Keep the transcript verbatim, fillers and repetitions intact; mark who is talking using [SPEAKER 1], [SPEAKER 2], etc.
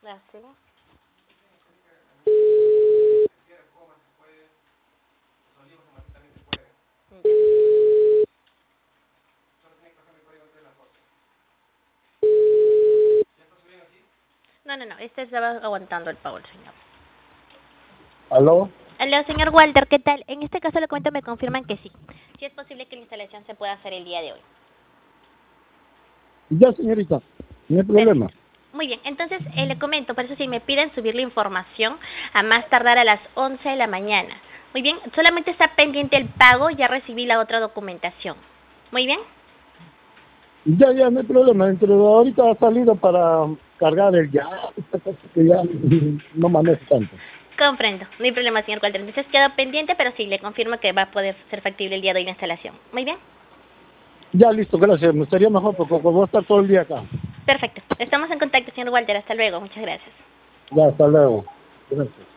[SPEAKER 1] Así. No, no, no, este estaba aguantando el pago el señor.
[SPEAKER 2] ¿Aló?
[SPEAKER 1] Aló, señor Walter, ¿qué tal? En este caso le cuento, me confirman que sí. Sí es posible que la instalación se pueda hacer el día de hoy.
[SPEAKER 2] Ya, señorita, no hay problema.
[SPEAKER 1] Perfecto. Muy bien, entonces eh, le comento, por eso si me piden subir la información a más tardar a las once de la mañana. Muy bien, solamente está pendiente el pago, ya recibí la otra documentación. Muy bien.
[SPEAKER 2] Ya, ya, no hay problema. Entre ahorita ha salido para cargar el ya, esta cosa que ya no manejo tanto.
[SPEAKER 1] Comprendo, no hay problema, señor Walter. Entonces quedo pendiente, pero sí, le confirmo que va a poder ser factible el día de hoy la instalación. Muy bien.
[SPEAKER 2] Ya, listo, gracias. Me estaría mejor porque voy a estar todo el día acá.
[SPEAKER 1] Perfecto. Estamos en contacto, señor Walter. Hasta luego. Muchas gracias.
[SPEAKER 2] Ya, hasta luego. Gracias.